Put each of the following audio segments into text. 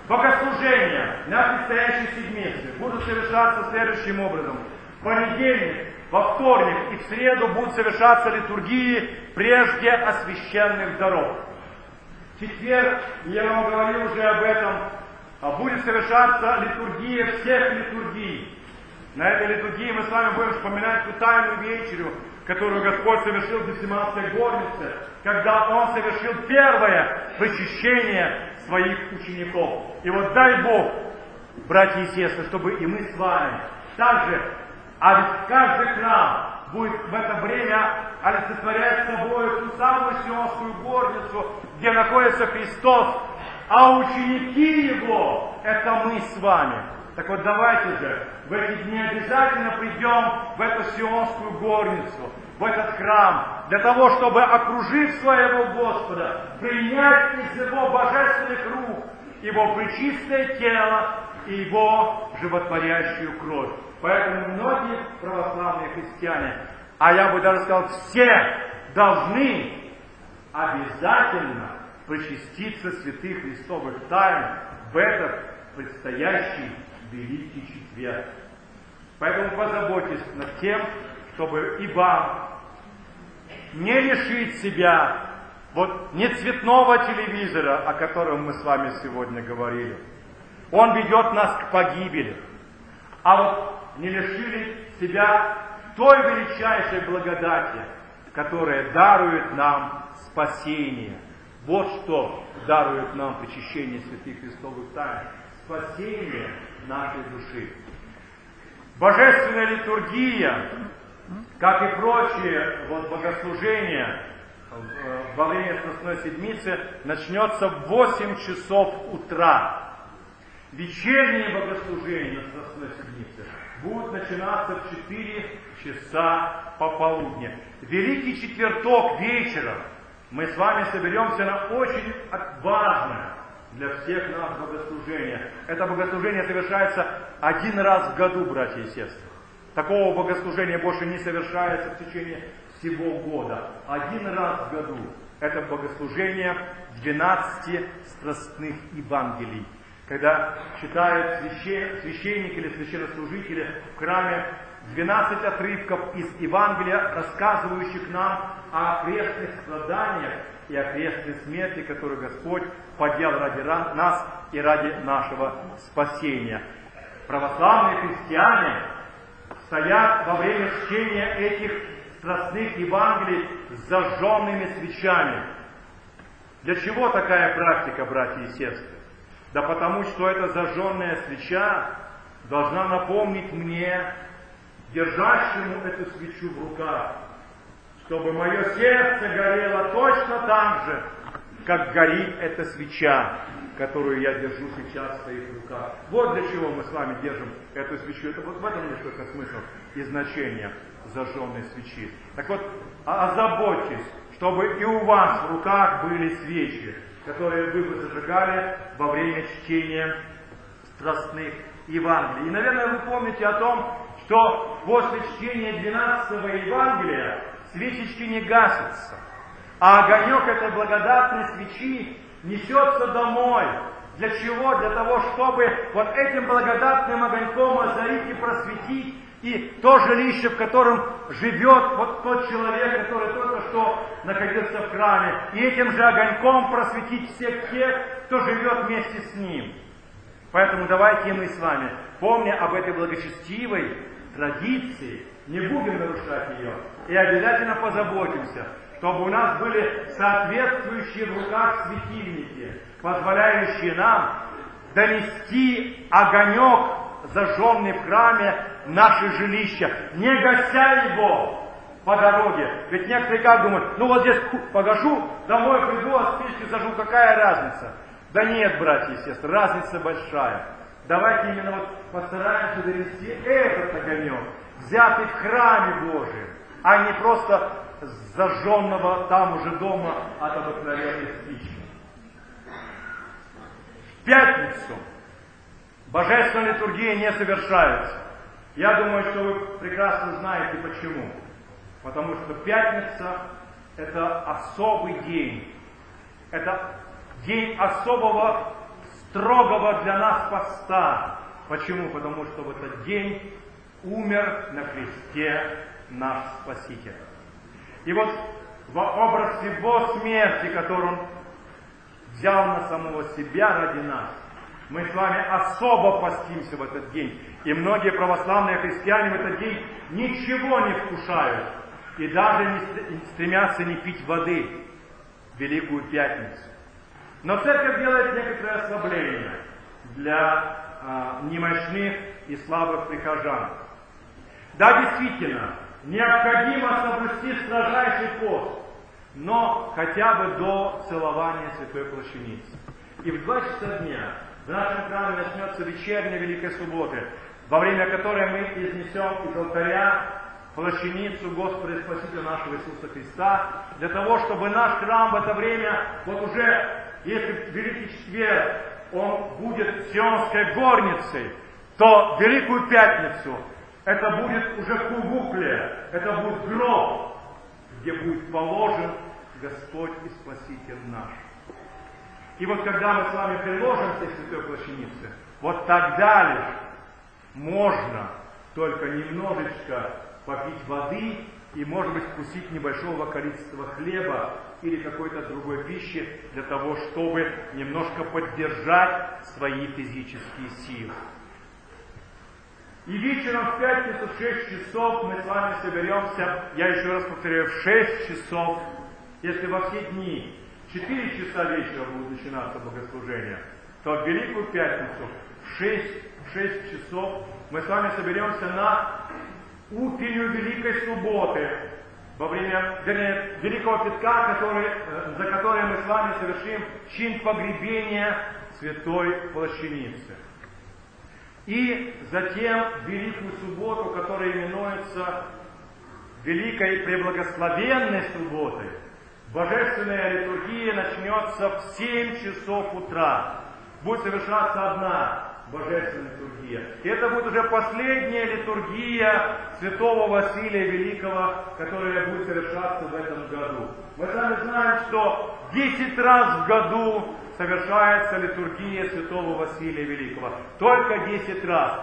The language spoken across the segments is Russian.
Богослужения на предстоящей седмице будут совершаться следующим образом. В понедельник, во вторник и в среду будут совершаться литургии прежде освященных даров. В четверг, я вам говорил уже об этом, будет совершаться литургия всех литургий. На этой литургии мы с вами будем вспоминать ту тайную вечерю, которую Господь совершил в Гефсиманской горнице, когда Он совершил первое причащение своих учеников. И вот дай Бог, братья и сестры, чтобы и мы с вами также, а ведь каждый храм будет в это время олицетворять собой ту самую Сионскую горницу, где находится Христос, а ученики Его — это мы с вами. Так вот, давайте же в эти дни обязательно придем в эту Сионскую горницу, в этот храм, для того, чтобы, окружив своего Господа, принять из Его божественных рук Его пречистое тело и Его животворящую кровь. Поэтому многие православные христиане, а я бы даже сказал, все должны обязательно причаститься святых Христовых тайн в этот предстоящий Великий Четверг. Поэтому позаботьтесь над тем, чтобы и вам не лишить себя вот не цветного телевизора, о котором мы с вами сегодня говорили. Он ведет нас к погибели. А вот не лишили себя той величайшей благодати, которая дарует нам спасение. Вот что дарует нам причащение святых Христовых тайн. Спасение нашей души. Божественная литургия, как и прочие богослужения во время Страстной Седмицы, начнется в 8 часов утра. Вечерние богослужения Страстной Седмицы будут начинаться в 4 часа пополудни. Великий Четверток вечером мы с вами соберемся на очень важное для всех нас богослужение. Это богослужение совершается один раз в году, братья и сестры. Такого богослужения больше не совершается в течение всего года. Один раз в году. Это богослужение 12 страстных Евангелий. Когда читают священники или священнослужители в храме 12 отрывков из Евангелия, рассказывающих нам о крестных страданиях и о крестной смерти, которую Господь поделал ради нас и ради нашего спасения. Православные христиане стоят во время чтения этих страстных Евангелий с зажженными свечами. Для чего такая практика, братья и сестры? Да потому что эта зажженная свеча должна напомнить мне, держащему эту свечу в руках, чтобы мое сердце горело точно так же, как горит эта свеча, которую я держу сейчас в своих руках. Вот для чего мы с вами держим эту свечу. Это вот в этом есть только смысл и значение зажженной свечи. Так вот, озаботьтесь, чтобы и у вас в руках были свечи, которые вы бы зажигали во время чтения страстных Евангелий. И, наверное, вы помните о том, что после чтения 12-го Евангелия свечечки не гасятся, а огонек этой благодатной свечи несется домой. Для чего? Для того, чтобы вот этим благодатным огоньком озарить и просветить и то жилище, в котором живет вот тот человек, который только что находился в храме, и этим же огоньком просветить всех тех, кто живет вместе с ним. Поэтому давайте мы с вами, помня об этой благочестивой традиции, не будем нарушать ее, и обязательно позаботимся, чтобы у нас были соответствующие в руках светильники, позволяющие нам донести огонек, зажженный в храме, в наше жилище, не гася его по дороге. Ведь некоторые как думают, ну вот здесь погашу, домой приду, а спички зажгу, какая разница? Да нет, братья и сестры, разница большая. Давайте именно вот постараемся донести этот огонек, взятый в храме Божием, а не просто зажженного там уже дома от обыкновенной спички. В пятницу божественная литургия не совершается. Я думаю, что вы прекрасно знаете почему. Потому что пятница – это особый день. Это день особого строгого для нас поста. Почему? Потому что в этот день умер на кресте наш Спаситель. И вот в образ Его смерти, который Он взял на самого себя ради нас, мы с вами особо постимся в этот день. И многие православные христиане в этот день ничего не вкушают. И даже не стремятся не пить воды в Великую Пятницу. Но церковь делает некоторое ослабление для немощных и слабых прихожан. Да, действительно, необходимо соблюсти строжайший пост, но хотя бы до целования Святой Плащаницы. И в 2 часа дня в нашем храме начнется вечерня Великой Субботы, во время которой мы изнесем из алтаря плащаницу Господа и Спасителя нашего Иисуса Христа, для того, чтобы наш храм в это время, вот уже, если в Великий Четверг он будет Сионской горницей, то в Великую Пятницу это будет уже кубуклия, это будет гроб, где будет положен Господь и Спаситель наш. И вот когда мы с вами приложимся к Святой Плащанице, вот тогда лишь можно только немножечко попить воды и, может быть, вкусить небольшого количества хлеба или какой-то другой пищи для того, чтобы немножко поддержать свои физические силы. И вечером в пятницу в 6 часов мы с вами соберемся, я еще раз повторяю, в 6 часов, если во все дни 4 часа вечера будет начинаться богослужение, то в Великую Пятницу в 6 часов мы с вами соберемся на утреннюю Великой Субботы, во время, Великого Пятка, за который мы с вами совершим чин погребения Святой Плащаницы. И затем Великую Субботу, которая именуется Великой Преблагословенной Субботой, Божественная литургия начнется в 7 часов утра. Будет совершаться одна Божественная литургия. И это будет уже последняя литургия святого Василия Великого, которая будет совершаться в этом году. Мы с вами знаем, что 10 раз в году совершается литургия святого Василия Великого. Только 10 раз.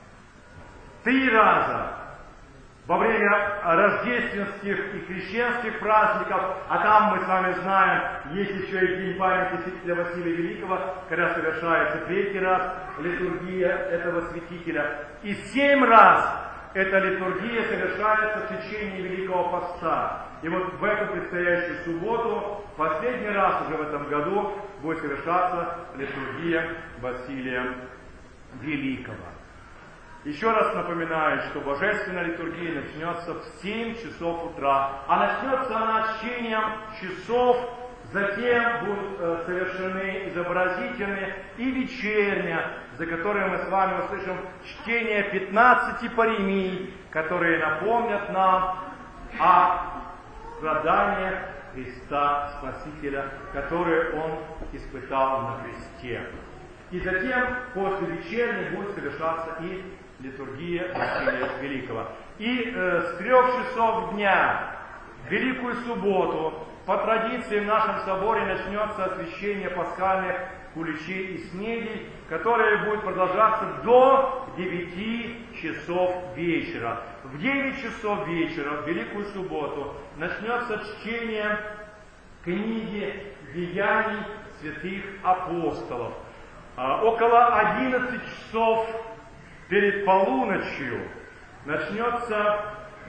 3 раза во время рождественских и крещенских праздников, а там мы с вами знаем, есть еще и день памяти святителя Василия Великого, когда совершается 3-й раз литургия этого святителя. И 7 раз эта литургия совершается в течение Великого Поста. И вот в эту предстоящую субботу, последний раз уже в этом году, будет совершаться литургия Василия Великого. Еще раз напоминаю, что Божественная литургия начнется в 7 часов утра, а начнется она чтением часов, затем будут совершены изобразительные и вечерня, за которые мы с вами услышим чтение 15 паремий, которые напомнят нам о страданиях Христа Спасителя, которые Он испытал на кресте. И затем, после вечерни, будет совершаться и литургия Василия Великого. И с 3 часов дня, в Великую Субботу, по традиции в нашем соборе начнется освящение пасхальных куличей и снедей, которое будет продолжаться до 9 часов вечера. В 9 часов вечера, в Великую Субботу, начнется чтение книги «Деяний святых апостолов». Около 11 часов перед полуночью начнется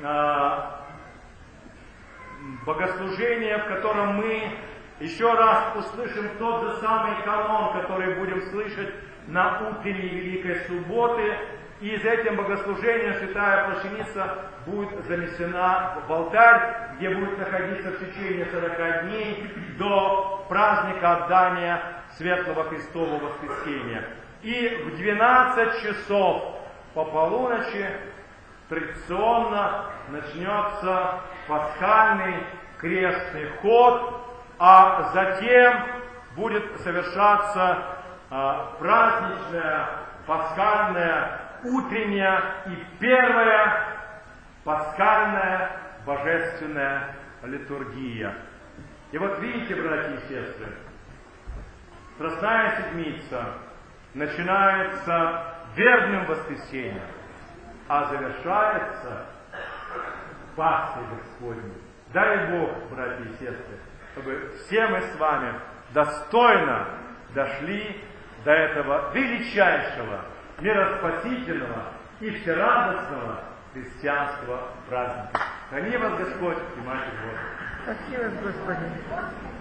богослужение, в котором мы еще раз услышим тот же самый канон, который будем слышать на утренней Великой Субботы. И из этим богослужением Святая Плащаница будет занесена в алтарь, где будет находиться в течение 40 дней до праздника отдания Светлого Христового Воскресения. И в 12 часов по полуночи традиционно начнется пасхальный крестный ход, а затем будет совершаться праздничная, пасхальная, утренняя и первая пасхальная божественная литургия. И вот видите, братья и сестры, Страстная Седмица начинается вербным воскресеньем, а завершается Пасхой Господней. Дай Бог, братья и сестры, чтобы все мы с вами достойно дошли до этого величайшего, мироспасительного и всерадостного христианского праздника. Храни вас Господь и Матерь Божия. Спасибо, Господи.